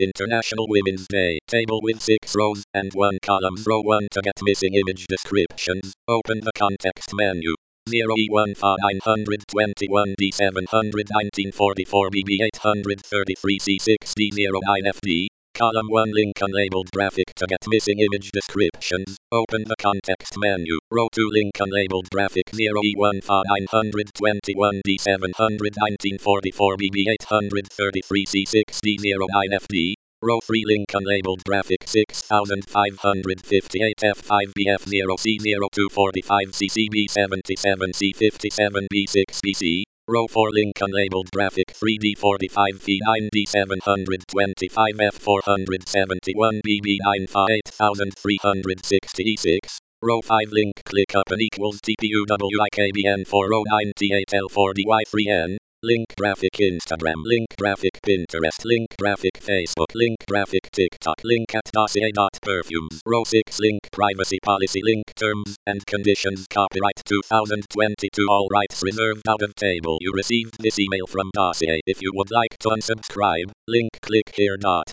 International Women's Day. Table with 6 rows and 1 column. Row 1 to get missing image descriptions. Open the context menu. 0E1 921 D719 44 BB 833 C6D09 FD. Column 1 link unlabeled graphic to get missing image descriptions. Open the context menu. Row 2 link unlabeled graphic 0E1 921 D719 44 BB 833 C6D09 FD. Row 3 link unlabeled graphic 6558 F5BF0C0245 CCB77 C57 B6BC. Row 4 link unlabeled graphic 3D45 V9D725 F471 BB95 8366. Row 5 link click up and equals TPUWIKBN 409T8L4DY3N. Link graphic Instagram. Link graphic Pinterest. Link graphic Facebook. Link graphic TikTok. Link at dossier.perfumes. Row 6 link privacy policy. Link terms and conditions. Copyright 2022. All rights reserved. Out of table. You received this email from Dossier. If you would like to unsubscribe, link click here.